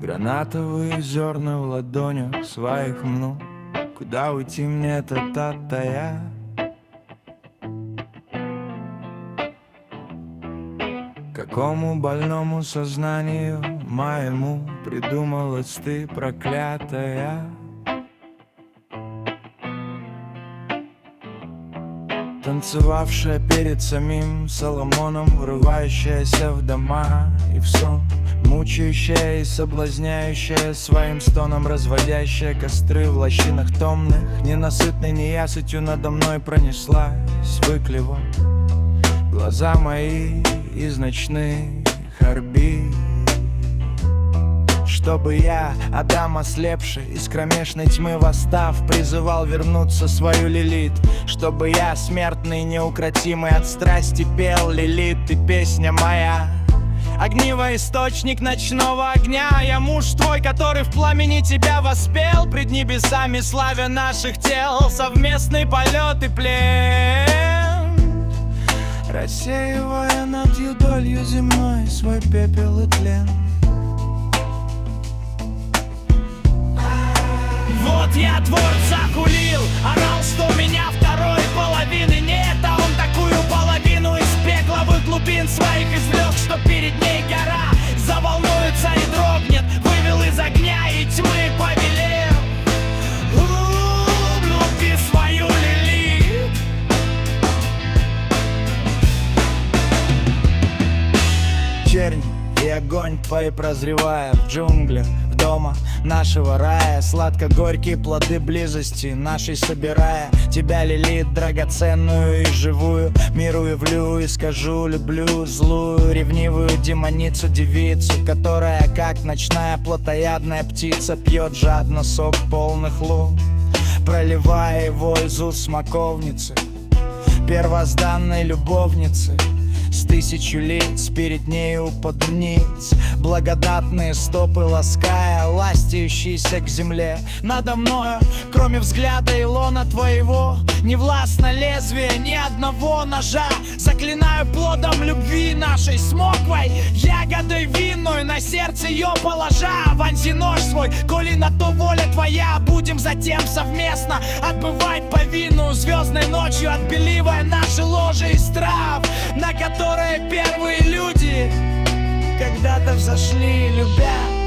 Гранатовые зерна в ладонях своих мну. Куда уйти мне та-та-та-я? Какому больному сознанию моему придумалась ты, проклятая? Танцевавшая перед самим Соломоном, врывающаяся в дома и в сон, мучающая и соблазняющая своим стоном, разводящая костры в лощинах томных, ненасытной неясытью надо мной пронеслась выклево. Глаза мои из ночных орбит, чтобы я, Адам ослепший, из кромешной тьмы восстав, призывал вернуться свою Лилит. Чтобы я, смертный, неукротимый от страсти, пел Лилит, ты песня моя. Огниво источник ночного огня, я муж твой, который в пламени тебя воспел, пред небесами славя наших тел, совместный полет и плен, рассеивая над юдолью земной свой пепел и тлен. Вот я Творца хулил, орал, что у меня второй половины нет, а он такую половину из пекловых глубин своих извлек, что перед ней гора заволнуется и дрогнет, вывел из огня и тьмы повелел. Люби свою Лилит. Чернь и огонь твои прозревая в джунглях дома нашего рая, сладко-горькие плоды близости нашей собирая. Тебя, Лилит, драгоценную и живую, миру явлю и скажу: люблю злую, ревнивую демоницу, девицу, которая, как ночная плотоядная птица, пьет жадно сок полных лун, проливая его из уст смоковницы, первозданной любовницы. С тысячу лиц перед нею подниц, благодатные стопы лаская, ластящиеся к земле надо мною. Кроме взгляда и лона твоего не властно лезвие ни одного ножа. Заклинаю плодом любви нашей смоквой, ягодой винной на сердце ее положа. Вонзи нож свой, коли на то воля твоя, будем затем совместно отбывать повинную звездной ночью, отбеливая наши ложи из трав, на которые первые люди когда-то взошли, любя.